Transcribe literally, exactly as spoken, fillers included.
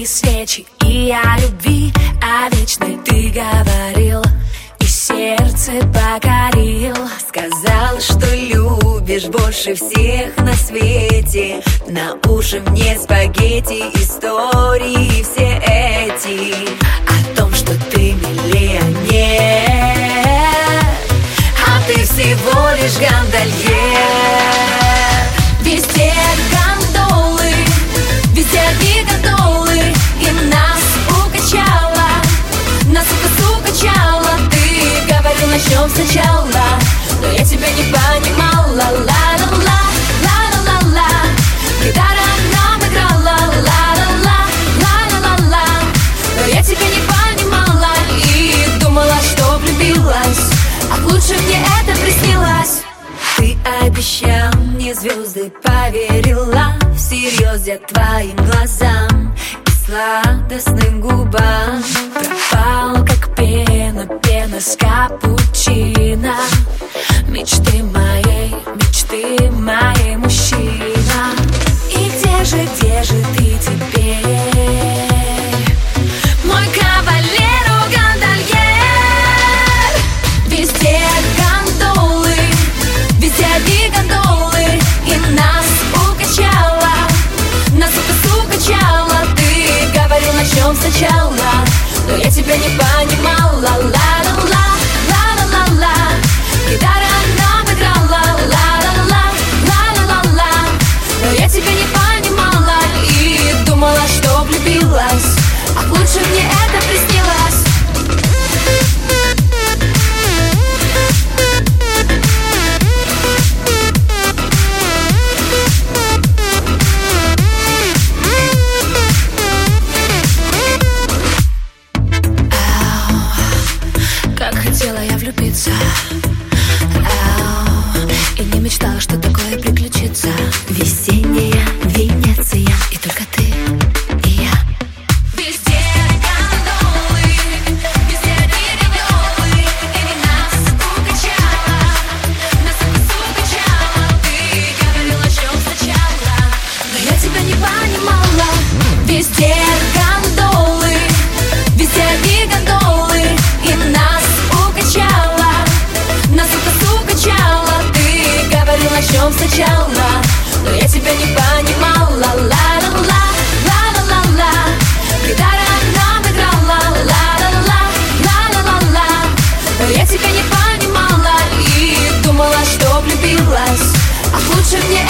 свечи и о любви, о вечной ты говорил, и сердце покорил. Сказал, что любишь больше всех на свете. На уши мне спагетти, истории все эти о том, что ты миллионер, а ты всего лишь гондольер. Везде гондолы, везде одни гондолы, и нас укачало, нас укачало. Ты говорил, начнем сначала, но я тебя не понимала. Ла-ла-ла, ла-ла-ла-ла, гитара нам играла. Ла-ла-ла, ла-ла-ла-ла, но я тебя не понимала и думала, что влюбилась, а лучше мне это приснилось. Ты обещал мне звезды, поверила всерьез я твоим глазам и сладостным губам. Пропал, как пена, пена с капучино. Мечты моей, мечты моей мужчина. И где же, где же ты теперь, мой кавалер-гондольер? Везде гондолы, везде одни гондолы, и нас укачало, нас укачало. Ты говорил, начнем сначала, но я тебя не понимала. Ла-ла-ла, ла-ла-ла-ла, гитара нам играла. Ла-ла-ла, ла-ла-ла-ла, но я тебя не понимала и думала, что влюбилась, а лучше мне это приснилось. Хотела я влюбиться, ау, и не мечтала, что такое приключится. Весенняя Венеция, и только ты и я. Везде гондолы, везде одни гондолы, и нас укачало, нас укачало. Ты говорил, начнем сначала, но я тебя не понимала. Везде гондолы, везде одни гондолы, и нас укачало, нас укачало. Ты говорил, начнем сначала, но я тебя не понимала. Ла-ла-ла, ла-ла-ла-ла, гитара нам играла. Ла-ла-ла, ла-ла-ла-ла, но я тебя не понимала и думала, что влюбилась, а лучше мне